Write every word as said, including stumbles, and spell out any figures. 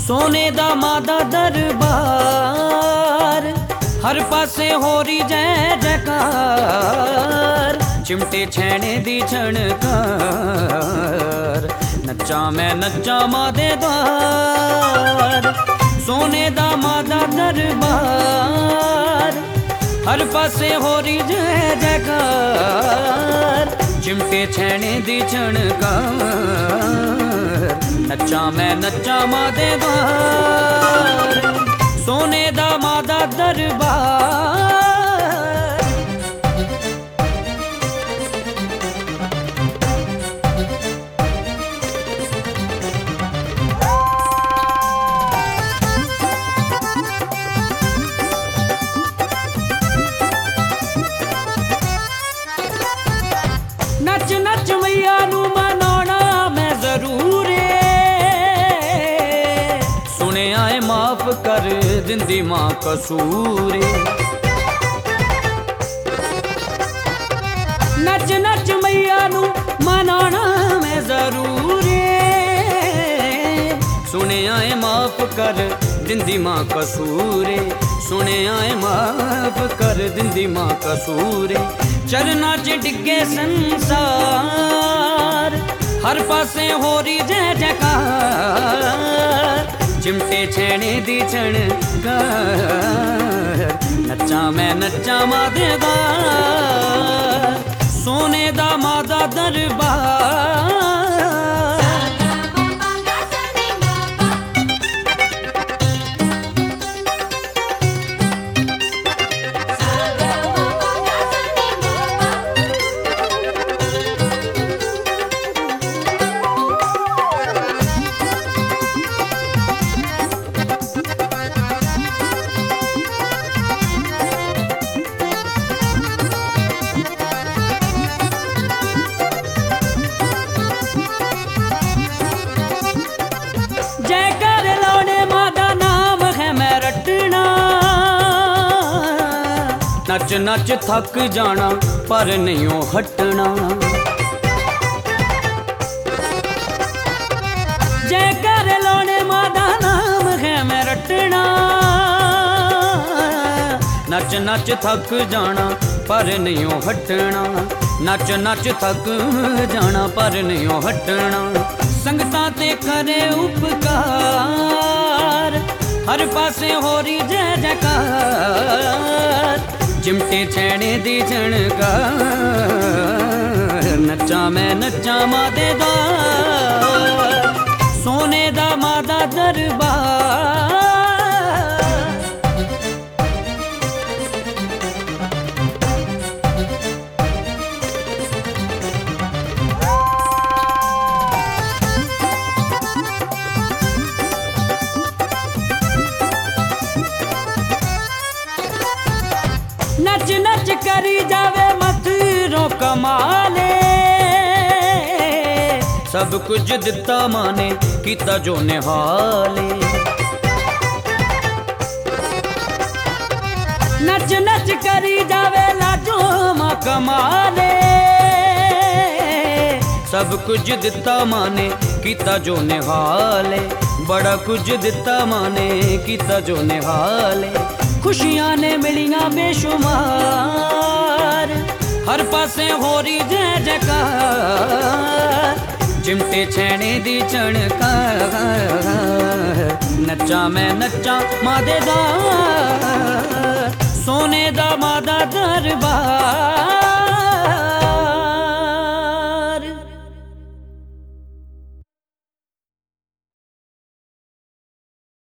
सोने दा मादा दरबार, हर पासे हो रही जय जयकार। चिमटे छैने दी छणकार, नच्चा मैं नच्चा मादे द्वार। सोने दा मादा दरबार, हर पासे हो रही जय जयकार। चिमटे छैने दी छणकार, नच्चा मैं नच्चा मादे द्वार। सोने दा मादा दरबार। नच नच मैया नू मनाना मैं जरूर, सुने आए माफ कर दिंदी मां कसूर। नच नच मैया नू मनाना मैं जरूर, सुने आए माफ कर दिंदी मां कसूर। सुने आए माफ कर दिंदी मां कसूर। चरना च डिगे संसार, हर पासे हो रही जय जयकार। चिमटे छैने दी छणकार, नच्चा मैं नच्चा मादे द्वार। सोने दा मादा दरबार। नच नच थक जाना पर नहीं ओ हटना। जय कर लोने मादा नाम है मैं रटना। नच नच थक जाना पर नहीं ओ हटना। नच नच थक जाना पर नहीं ओ हटना। संगतां ते करे उपकार, हर पासे हो रही जय जयकार। चिमटे छैने दी छणकार, नच्चा मैं नच्चा मादे द्वार। सोने दा मादा दरबार। नच नच करी जावे मथुरों कमाले। सब कुछ दिता माने कीता जो निहाले। नच नच करी जावे लाजो मां कमाले। सब कुछ दिता माने कीता जो निहाले। बड़ा कुछ दिता माने कीता जो निहाले। खुशियां ने मिलियां बेशुमार, हर पासे हो रही जय जयकार। चिमटे छैने दी छणकार, नच्चा मैं नच्चा मादे द्वार।